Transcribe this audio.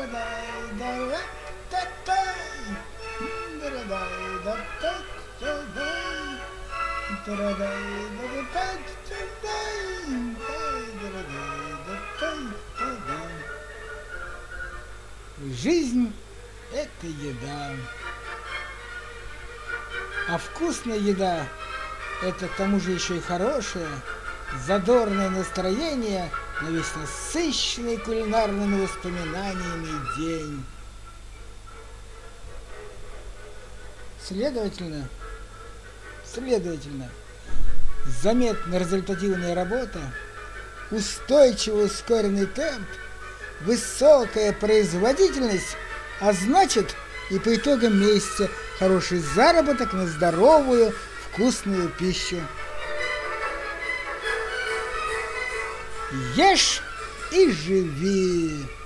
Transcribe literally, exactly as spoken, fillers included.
Жизнь – это еда. А вкусная еда – это к тому же еще и хорошее, задорное настроение на весь насыщенный кулинарными воспоминаниями день. Следовательно, следовательно, заметно результативная работа, устойчивый ускоренный темп, высокая производительность, а значит и по итогам месяца хороший заработок на здоровую, вкусную пищу. Ешь и живи!